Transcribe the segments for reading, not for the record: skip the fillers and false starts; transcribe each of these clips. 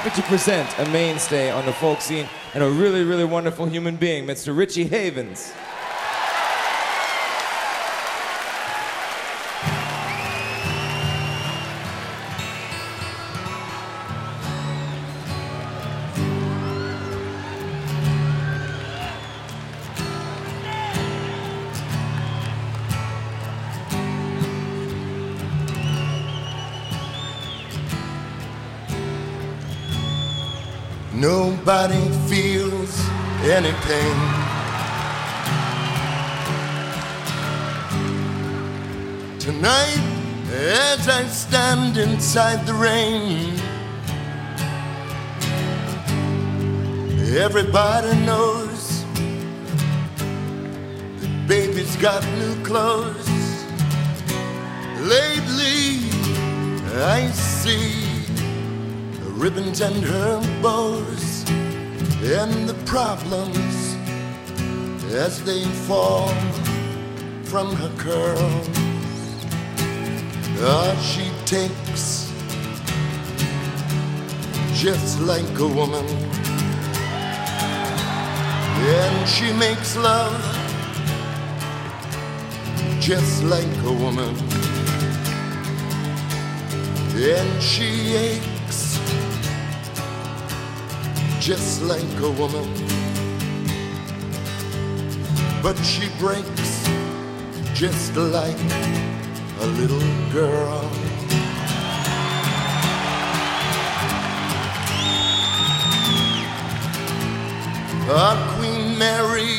happy to present a mainstay on the folk scene and a really, really wonderful human being, Mr. Richie Havens. Nobody feels any pain. Tonight, as I stand inside the rain, everybody knows that baby's got new clothes. Lately, I see ribbons and her bows, and the problems as they fall from her curls. She takes just like a woman, and she makes love just like a woman, and she aches just like a woman, but she breaks just like a little girl. Our Queen Mary,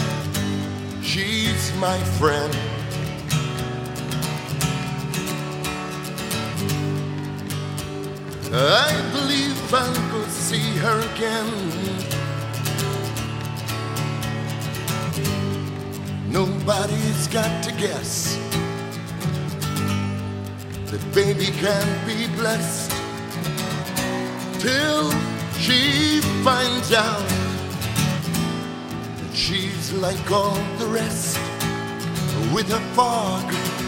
she's my friend. I believe I'll go see her again. Nobody's got to guess that baby can't be blessed till she finds out that she's like all the rest, with her fog,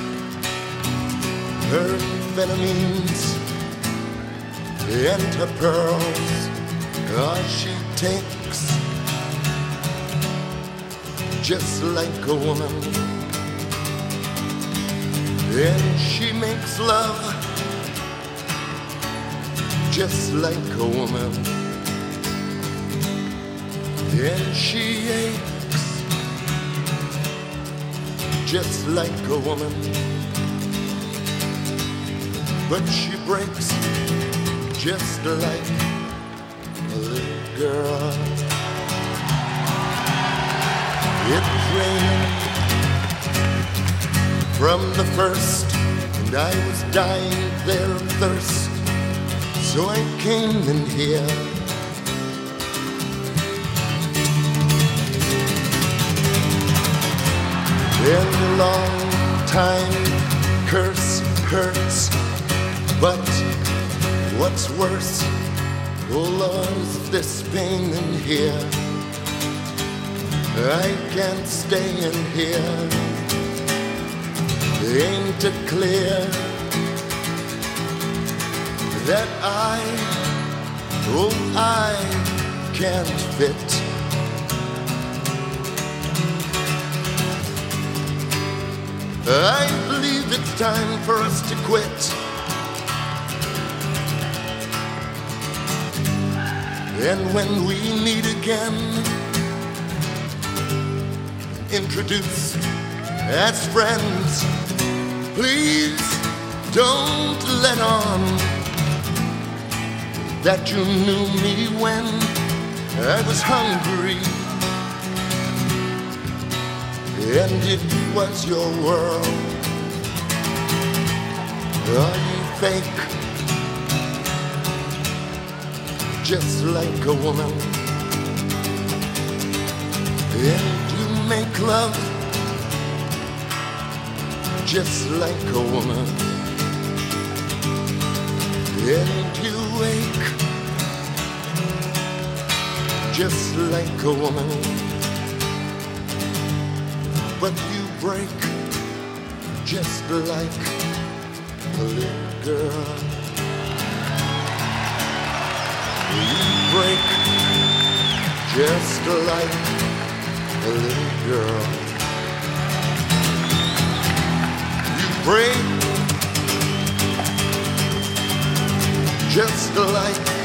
her amphetamines, and her pearls. She takes just like a woman, and she makes love just like a woman, and she aches just like a woman, but she breaks just like a little girl. It was raining from the first, and I was dying there of thirst, so I came in here. And a long time curse hurts, but what's worse, oh Lord, is this pain in here. I can't stay in here. Ain't it clear that I can't fit? I believe it's time for us to quit. And when we meet again, introduced as friends, please don't let on that you knew me when I was hungry, and it was your world. Are you fake? Just like a woman, and you make love just like a woman, and you wake just like a woman, but you break just like a little girl. just like a little girl. You pray just like